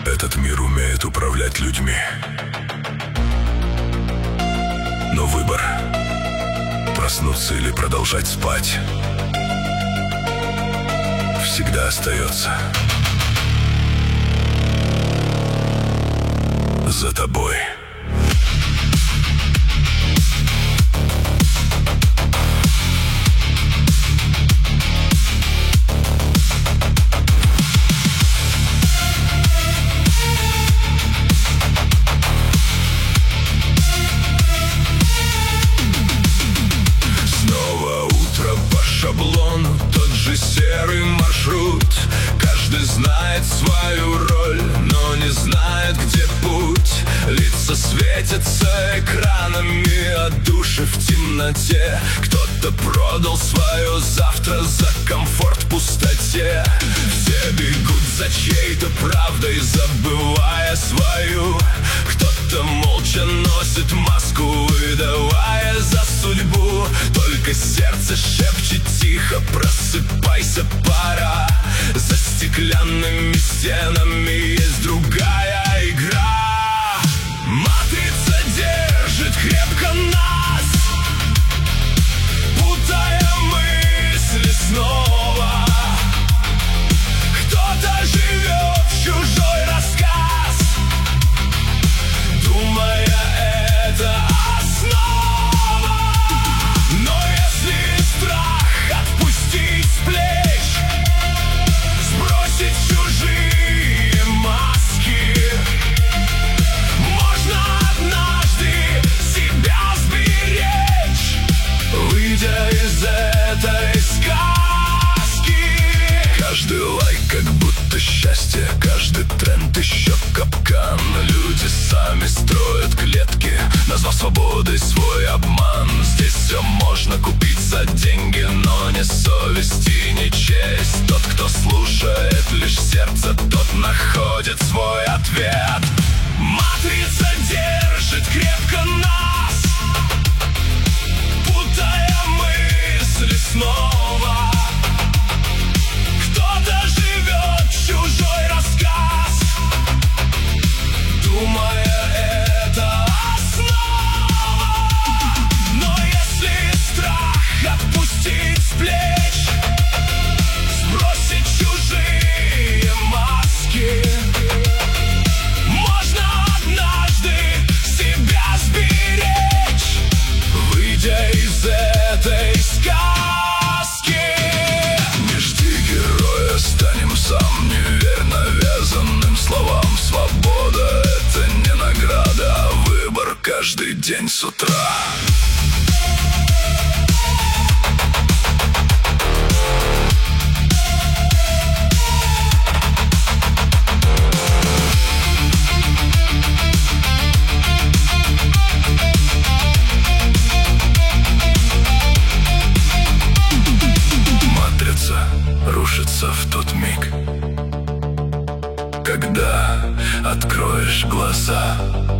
Этот мир умеет управлять людьми. Но выбор — проснуться или продолжать спать — всегда остается за тобой. Шаблону тот же серый маршрут. Каждый знает свою роль, но не знает, где путь. Лица светятся экранами, а души в темноте. Кто-то продал свое завтра за комфорт в пустоте. Все бегут за чьей-то правдой, забывая свою. Кто-то молча носит маску, выдавая за судьбу. Только сердце шепчет тихо: просыпайся, пора. За стеклянными стенами есть другая игра. Матрица держит крепко нас, путая мысли снова. Кто-то живет в чужой рассказ, думая, это основа. Но если страх отпустить с плеч, сбросить чужие маски, можно однажды себя сберечь, выйдя из этой сказки. Каждый лайк как будто счастье, каждый тренд еще капкан. Люди сами строят клетки, назвав свободой свой обман. Здесь все можно купить за деньги, но не совесть и не честь. Тот, кто слушает лишь сердце, тот находит свой ответ. Матрица держит крепко нас, путая мысли снова. Кто-то живет в чужой рассказ, думая, это основа. Но если страх отпустить с плеч, сбросить чужие маски, можно однажды себя сберечь, выйдя из этой сказки. Не жди героя, станем сам, не верь навязанным словам. Свобода — это не награда, а выбор каждый день с утра. Матрица рушится в тот миг, когда откроешь глаза.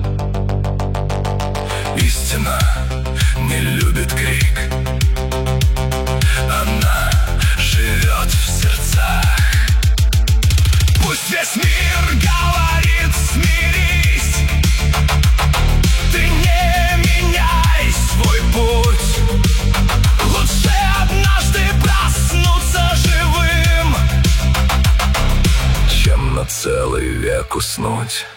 Истина не любит крик, она живет в сердцах. Пусть весь мир говорит: смирись, ты не меняй свой путь. Лучше однажды проснуться живым, чем на целый век уснуть.